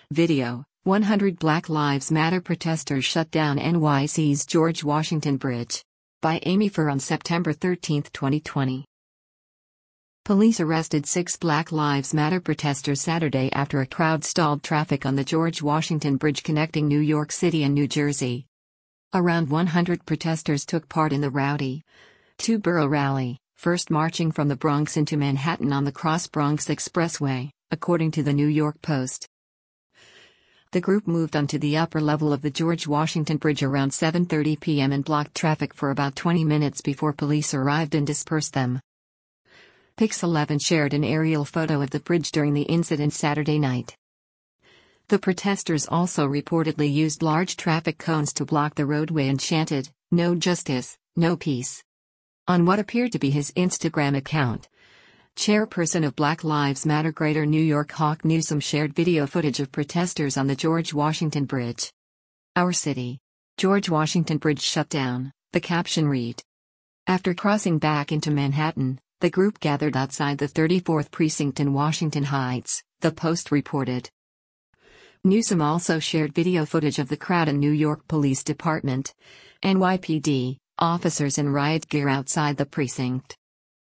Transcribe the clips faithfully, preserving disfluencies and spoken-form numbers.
Video: one hundred Black Lives Matter protesters shut down N Y C's George Washington Bridge. By Amy Furr on September thirteenth, twenty twenty. Police arrested six Black Lives Matter protesters Saturday after a crowd stalled traffic on the George Washington Bridge connecting New York City and New Jersey. Around one hundred protesters took part in the rowdy two-borough rally, first marching from the Bronx into Manhattan on the Cross Bronx Expressway, according to the New York Post. The group moved onto the upper level of the George Washington Bridge around seven thirty p m and blocked traffic for about twenty minutes before police arrived and dispersed them. Pix eleven shared an aerial photo of the bridge during the incident Saturday night. The protesters also reportedly used large traffic cones to block the roadway and chanted, "No justice, no peace," on what appeared to be his Instagram account. Chairperson of Black Lives Matter Greater New York Hawk Newsome shared video footage of protesters on the George Washington Bridge. "Our city. George Washington Bridge shut down," the caption read. After crossing back into Manhattan, the group gathered outside the thirty-fourth Precinct in Washington Heights, the Post reported. Newsome also shared video footage of the crowd and New York Police Department, N Y P D, officers in riot gear outside the precinct.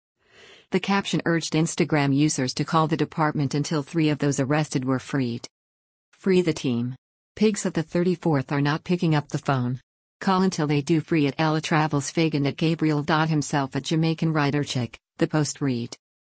The caption urged Instagram users to call the department until three of those arrested were freed. "Free the team. Pigs at the thirty-fourth are not picking up the phone. Call until they do. Free at Ella Travels Fagan at Gabriel. Himself at Jamaican Writer Chick," the Post read.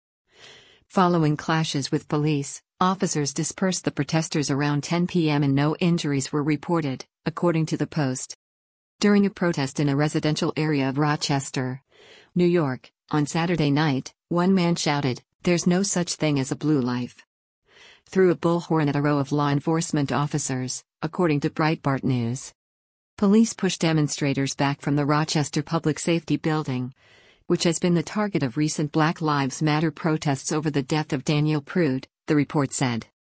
Following clashes with police, officers dispersed the protesters around ten p m and no injuries were reported, according to the Post. During a protest in a residential area of Rochester, New York, on Saturday night, one man shouted, "There's no such thing as a blue life," through a bullhorn at a row of law enforcement officers, according to Breitbart News. Police pushed demonstrators back from the Rochester Public Safety Building, which has been the target of recent Black Lives Matter protests over the death of Daniel Prude, the report said.